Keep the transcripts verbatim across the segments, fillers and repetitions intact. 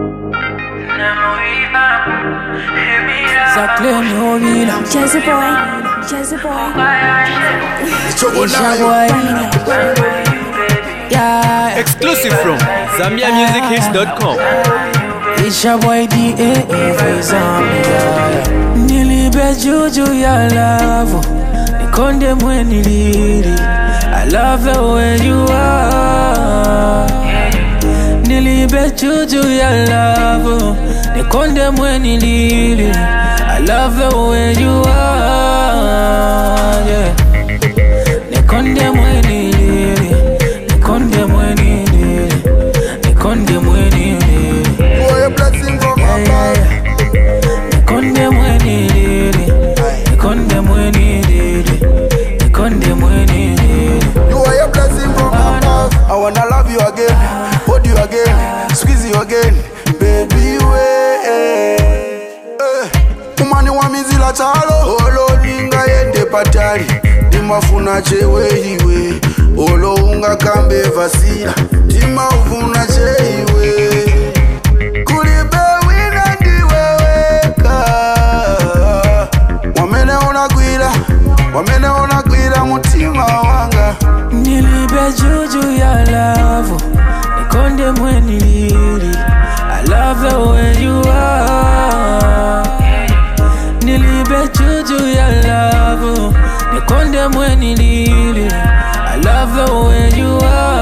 Jazzy boy, Jazzy boy, It's your boy, yeah. Exclusive from Zambia Music Hits dot com. It's your boy D A A for Zambia. Nilibe juju ya love, nikonde mweniliri. I love the way you are. Nilibe juju ya love, nikonde mweniliri. I love the way you are, yeah. Nikonde mweniliri, nikonde mweniliri, nikonde mweniliri. boy, a blessing from above. Nikonde mweniliri, nikonde mweniliri, nikonde mweniliri. You are a blessing from above. I wanna love you again, hold you again, squeeze you again, baby way. Umani wa mizila chalo, olo linga yende patari. Dimafuna chewe iwe, olo unga kambe vasila. Dima ufuna chewe, kulibe wina ndiweweka. Wamene unakwila, wamene unakwila mutima wanga. Nilibe juju ya love, nikonde mweniliri. I love the way you are. Nilibe juju ya love, nikonde mweniliri. I love the way you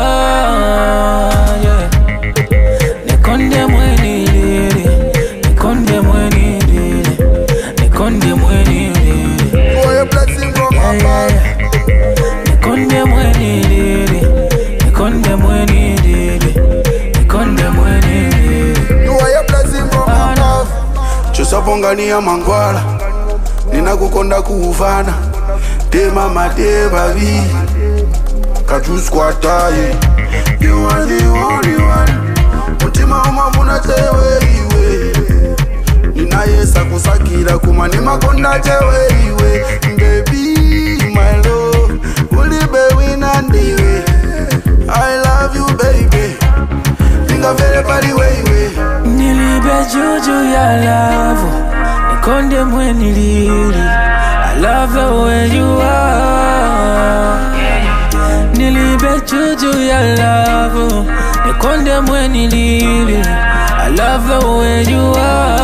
are, yeah. Nikonde mweniliri, nikonde mweniliri, nikonde mweniliri. Boy, a blessing from above. Nikonde mweniliri, nikonde mweniliri, nikonde mweniliri. You are a blessing from above. Chusapongania mangwala, nina kukonda kuufana. De mama de baby, kajuskwataye. You are the only one. Mutima umafuna chewe iwe. Nina yesa kusakira kuma ni makonda chewe iwe. Baby, my love, ulibe wina ndiwe. I love you baby. Ninga vele pali wewe. Nilibe juju ya love, nikonde mweniliri. I love the way you are. Nilibe juju ya love, nikonde mweniliri. I love the way you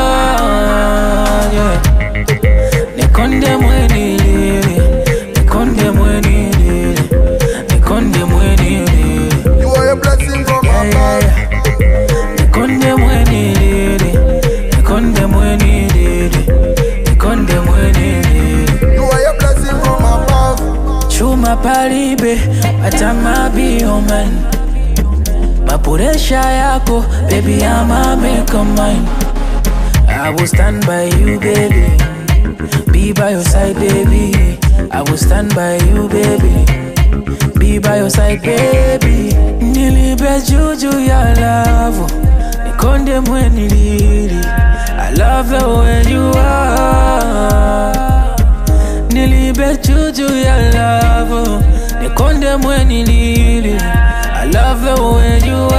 are, yeah. Nikonde mweniliri, nikonde mweniliri, nikonde mweniliri. You are a blessing from above. Nikonde mweniliri, nikonde mweniliri, nikonde mweniliri. You are a blessing from above. Chuma palibe, atama be your man. Mapuresha yako, baby I'ma make a mine. I will stand by you, baby. Be by your side, baby. I will stand by you, baby. Be by your side, baby. Nilibe juju ya love, nikonde mweniliri. I love the way you are. Nilibe juju ya love, nikonde mweniliri. I love the way you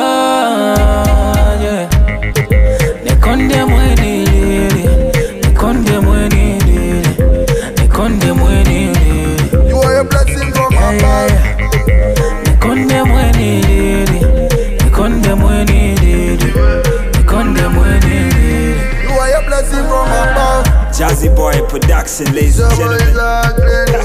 are, yeah. Nikonde mweniliri, nikonde mweniliri, nikonde mweniliri. You are a blessing from above. Nikonde mweniliri, nikonde mweniliri, nikonde mweniliri. You are a blessing from above. Jazzy Boy Production, ladies and Somebody's gentlemen. ugly.